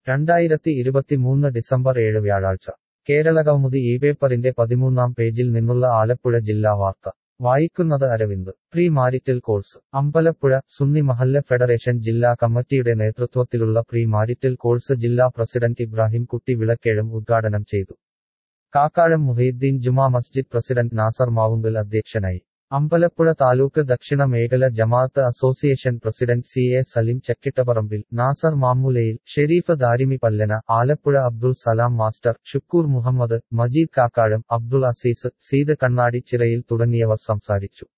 2023 December 7 വ്യാഴാഴ്ച കേരളകൗമുദി പേപ്പറിന്റെ 13-ാം പേജിൽ നിന്നുള്ള ആലപ്പുഴ ജില്ലാ വാർത്ത വായിക്കുന്നത് Aravind. Pre marital course Ambalappuzha. Sunni മഹല്ല് ഫെഡറേഷൻ ജില്ലാ കമ്മിറ്റിയുടെ നേതൃത്വത്തിലുള്ള പ്രീ മാരിറ്റൽ കോഴ്സ് ജില്ലാ പ്രസിഡന്റ് ഇബ്രാഹിം കുട്ടി വിളക്കേഴം ഉദ്ഘാടനം ചെയ്തു. കാക്കാഴം മുഹൈദ്ദീൻ ജുമാ മസ്ജിദ് പ്രസിഡന്റ് നാസർ മാവുങ്കൽ അധ്യക്ഷനായി. അമ്പലപ്പുഴ താലൂക്ക് ദക്ഷിണ മേഖല ജമാഅത്ത് association president CA Salim Chakkittaparambil, Nasar Mammoolayil, Shareef Darimi Pallana, Alappuzha Abdul Salam master, Shukoor Muhammad, Majeed Kakkazham, Abdul Azeez, Syed Kannadi Chirayil തുടങ്ങിയവർ സംസാരിച്ചു.